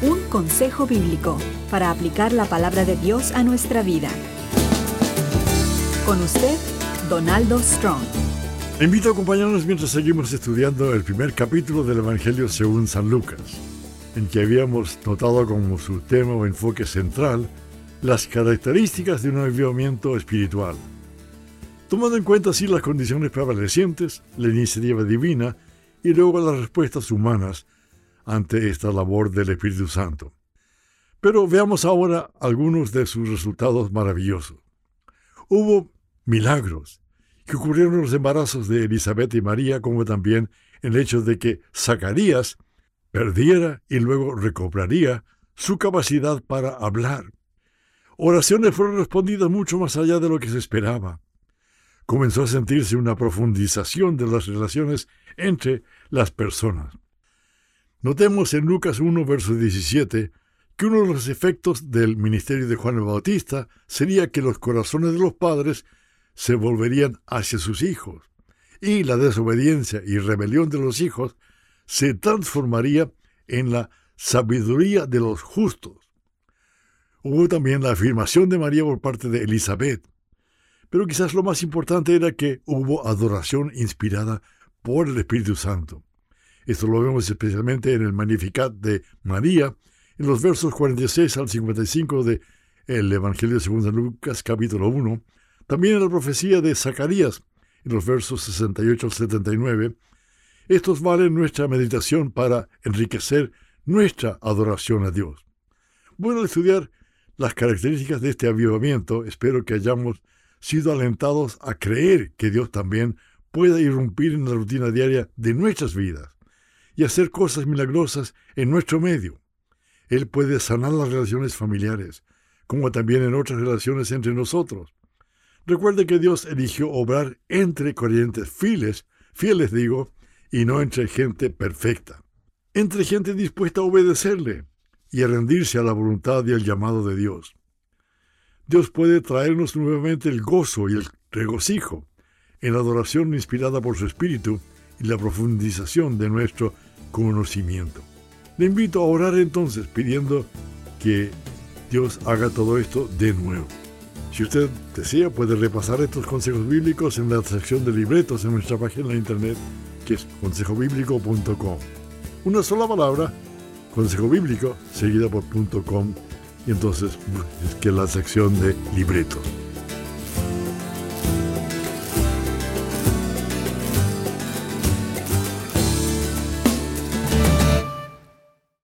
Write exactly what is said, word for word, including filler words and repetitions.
Un consejo bíblico para aplicar la palabra de Dios a nuestra vida. Con usted, Donaldo Strong. Le invito a acompañarnos mientras seguimos estudiando el primer capítulo del Evangelio según San Lucas, en que habíamos notado como su tema o enfoque central las características de un avivamiento espiritual, tomando en cuenta así las condiciones prevalecientes, la iniciativa divina y luego las respuestas humanas ante esta labor del Espíritu Santo. Pero veamos ahora algunos de sus resultados maravillosos. Hubo milagros que ocurrieron en los embarazos de Elizabeth y María, como también en el hecho de que Zacarías perdiera y luego recobraría su capacidad para hablar. Oraciones fueron respondidas mucho más allá de lo que se esperaba. Comenzó a sentirse una profundización de las relaciones entre las personas. Notemos en Lucas uno, verso diecisiete, que uno de los efectos del ministerio de Juan el Bautista sería que los corazones de los padres se volverían hacia sus hijos, y la desobediencia y rebelión de los hijos se transformaría en la sabiduría de los justos. Hubo también la afirmación de María por parte de Elizabeth, pero quizás lo más importante era que hubo adoración inspirada por el Espíritu Santo. Esto lo vemos especialmente en el Magnificat de María, en los versos cuarenta y seis al cincuenta y cinco del Evangelio según San Lucas, capítulo uno, también en la profecía de Zacarías, en los versos sesenta y ocho al setenta y nueve. Estos valen nuestra meditación para enriquecer nuestra adoración a Dios. Bueno, al estudiar las características de este avivamiento, espero que hayamos sido alentados a creer que Dios también pueda irrumpir en la rutina diaria de nuestras vidas y hacer cosas milagrosas en nuestro medio. Él puede sanar las relaciones familiares, como también en otras relaciones entre nosotros. Recuerde que Dios eligió obrar entre creyentes fieles, fieles digo, y no entre gente perfecta, entre gente dispuesta a obedecerle y a rendirse a la voluntad y al llamado de Dios. Dios puede traernos nuevamente el gozo y el regocijo en la adoración inspirada por su Espíritu y la profundización de nuestro conocimiento. Le invito a orar entonces pidiendo que Dios haga todo esto de nuevo. Si usted desea, puede repasar estos consejos bíblicos en la sección de libretos en nuestra página de internet, que es consejo bíblico punto com. Una sola palabra, consejo bíblico, seguida por .com, y entonces es que la sección de libretos.